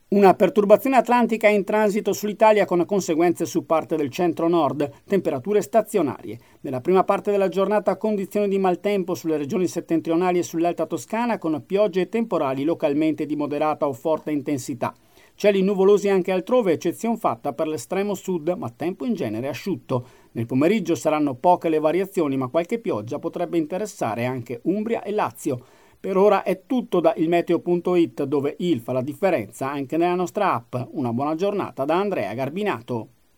Una perturbazione atlantica in transito sull'Italia con conseguenze su parte del centro-nord, temperature stazionarie. Nella prima parte della giornata condizioni di maltempo sulle regioni settentrionali e sull'Alta Toscana con piogge e temporali localmente di moderata o forte intensità. Cieli nuvolosi anche altrove, eccezion fatta per l'estremo sud, ma tempo in genere asciutto. Nel pomeriggio saranno poche le variazioni, ma qualche pioggia potrebbe interessare anche Umbria e Lazio. Per ora è tutto da ilmeteo.it, dove il fa la differenza anche nella nostra app. Una buona giornata da Andrea Garbinato.